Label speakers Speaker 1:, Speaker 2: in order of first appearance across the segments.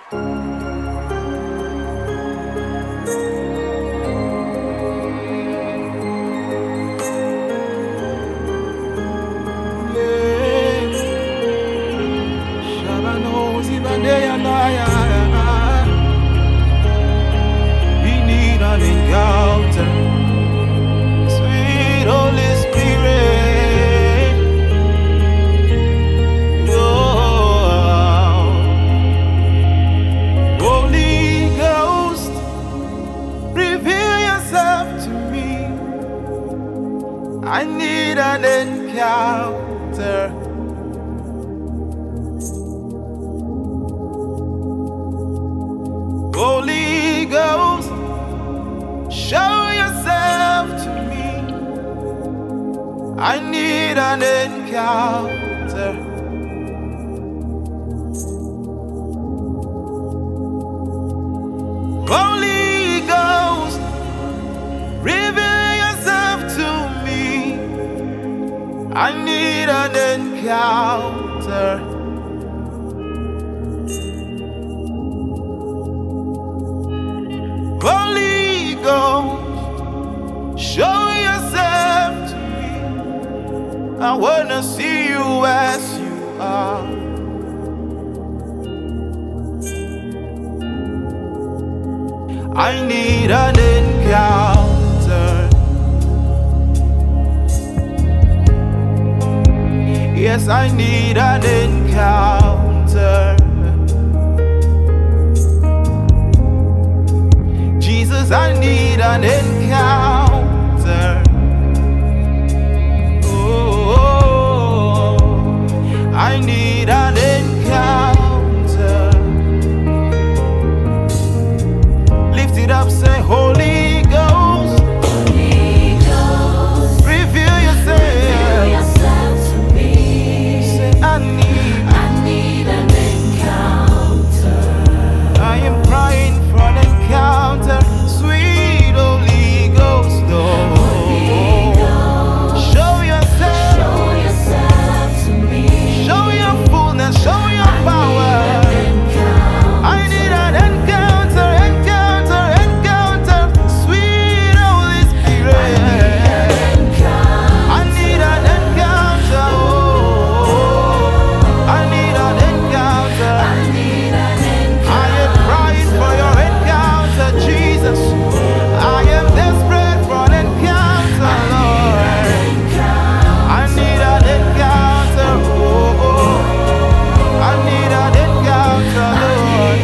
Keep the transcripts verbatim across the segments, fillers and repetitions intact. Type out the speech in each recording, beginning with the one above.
Speaker 1: We need an encounter, sweet Holy Spirit. Oh, Holy Ghost, reveal yourself to me. I need an encounter. Holy Ghost, show yourself to me. I need an encounter. Holy Ghost, reveal yourself to me. I need an encounter. Holy Ghost, show yourself to me. I wanna see you as you are. I need an encounter. Yes, I need an encounter. I need an encounter. Oh, I need an encounter. Lift it up, say Holy Ghost.
Speaker 2: Holy Ghost,
Speaker 1: reveal yourself,
Speaker 2: reveal yourself to me.
Speaker 1: Say I need,
Speaker 2: I need an encounter.
Speaker 1: I am crying for an encounter. Sweet Holy Ghost, Lord.
Speaker 2: Holy Ghost,
Speaker 1: show yourself,
Speaker 2: show yourself to me.
Speaker 1: Show your fullness, show your power. I need an encounter, encounter, encounter. Sweet Holy Spirit. I need an encounter. Oh, I need an encounter.
Speaker 2: I need an
Speaker 1: I am crying for your encounter, Jesus. I am desperate for an encounter, Lord. I need an encounter. Oh, oh. I need an encounter, Lord.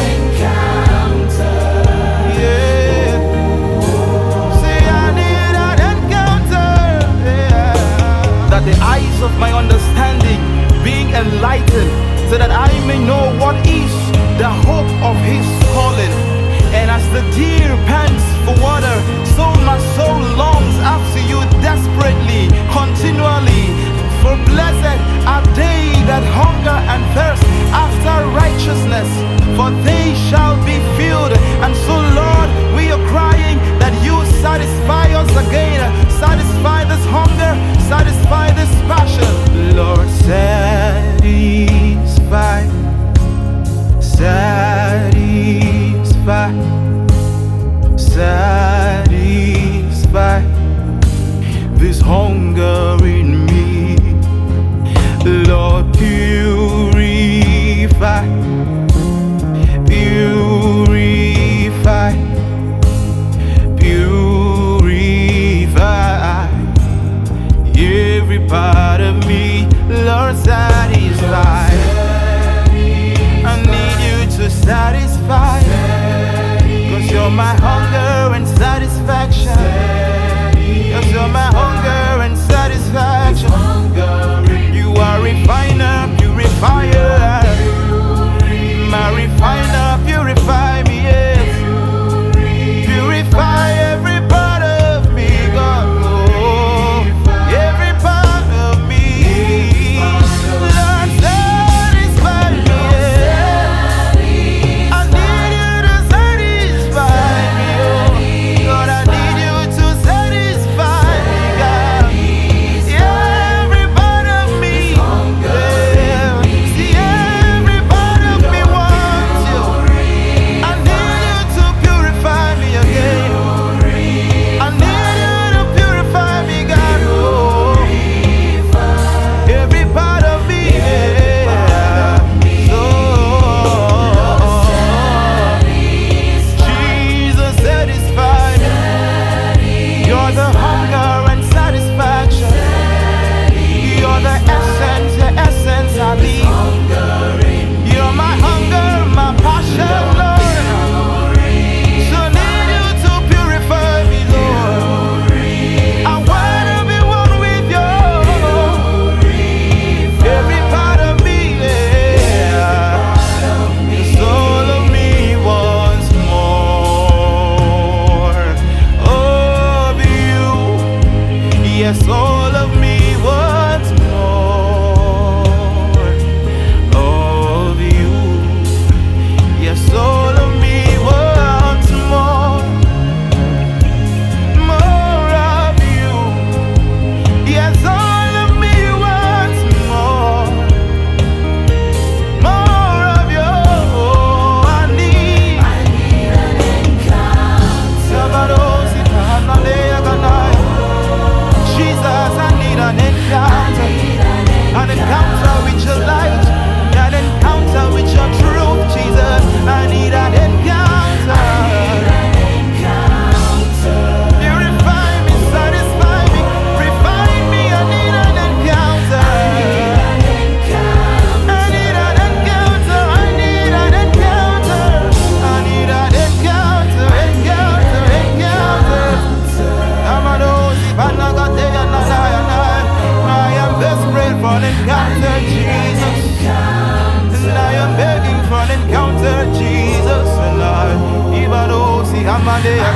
Speaker 1: Yeah. Say I need an encounter. Yeah. That the eyes of my understanding being enlightened, so that I may know what is the hope of his calling. And as the deer pants for water, so my soul longs after you desperately, continually. For blessed are they that hunger and thirst after righteousness, for they shall be filled. And so, Lord, we are crying that you satisfy us again. Satisfy this hunger, satisfy this passion. Lord, satisfy, satisfy, satisfy.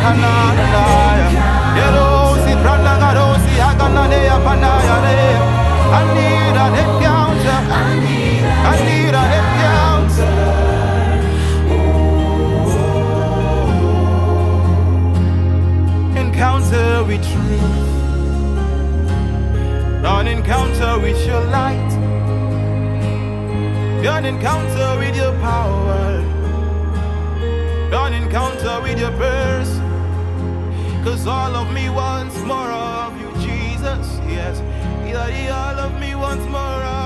Speaker 1: Kananaya. Yerosi Pranagarosi Hagananea Panaya. I need an encounter. I need an encounter. Encounter with truth. An encounter with your light. An encounter with your power. An encounter with your person. Cause all of me wants more of you, Jesus. Yes, all of me wants more of you.